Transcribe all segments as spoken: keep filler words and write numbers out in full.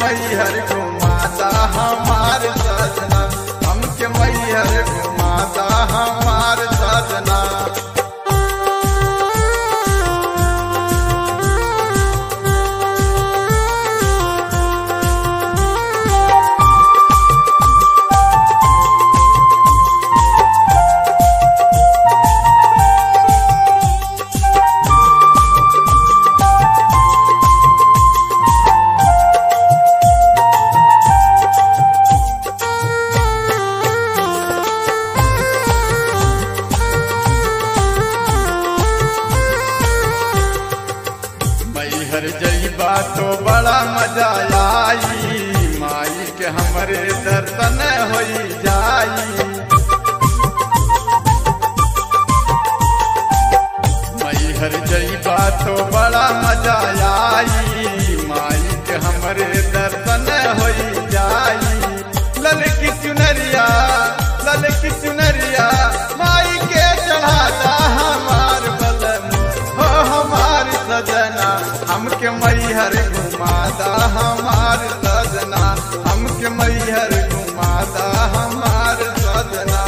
मैहर घुमाता हमार सजना, हमके मैहर घुमाता हमार सजना। मैहर जइबा तो बड़ा मजा आई, माई के हमरे दर्शन होई जाई। मैहर जइबा तो बड़ा मजा आई, माई के हमरे दर्शन होई जाई। ललकी चुनरिया ललकी चुनरिया माई के चढ़ाता हमार बलम हो हमार सजना, हमके मैहर घुमाता हमार सजना, हमके मैहर घुमाता हमार सजना।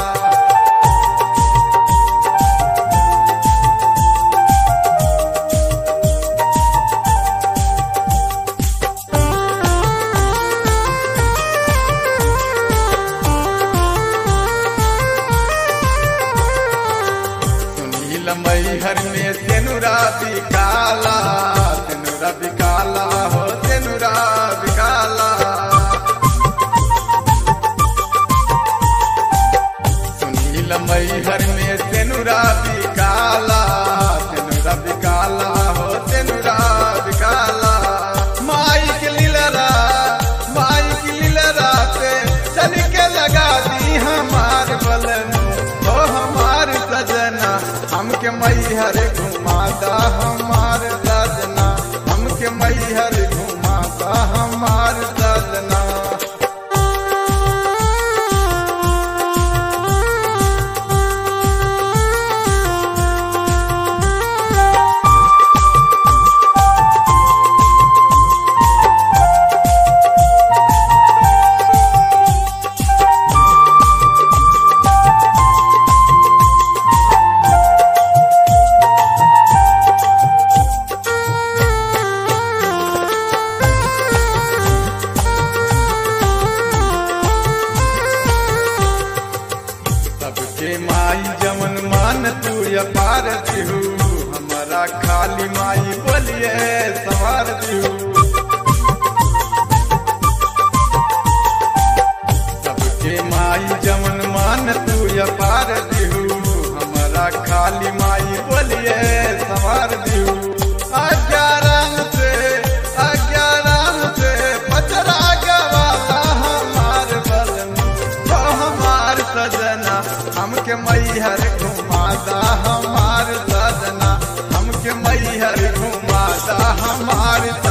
मैहर में तेनुरा बिकाला, तेनुरा बिकाला हो तेनुरा बिकाला। सुनील मैहर में तेनुरा बिकाला, तेनुरा बिकाला हो तेनुरा बिकाला। माई के लीलरा माई की लीलरा से चल के लगा दी हमार बलन हो हमार सजना, हमके मैहर घुमाता हमार सजना, हमके मैहर घुमाता हमार सजना। सबके माई जमन मान तू अपार दिहू, हमारा खाली माई बोलिए सवार दिहू। सबके माई जमन मान तू अपार दिहू, हमारा खाली माई बोलिए सवार दिहू। अज्ञान से अज्ञान से पचरा गवाला हमार बलन हो हमार सजना, हमके मैहर घुमाता हमार सजना, हमके मैहर घुमाता हमार सजना।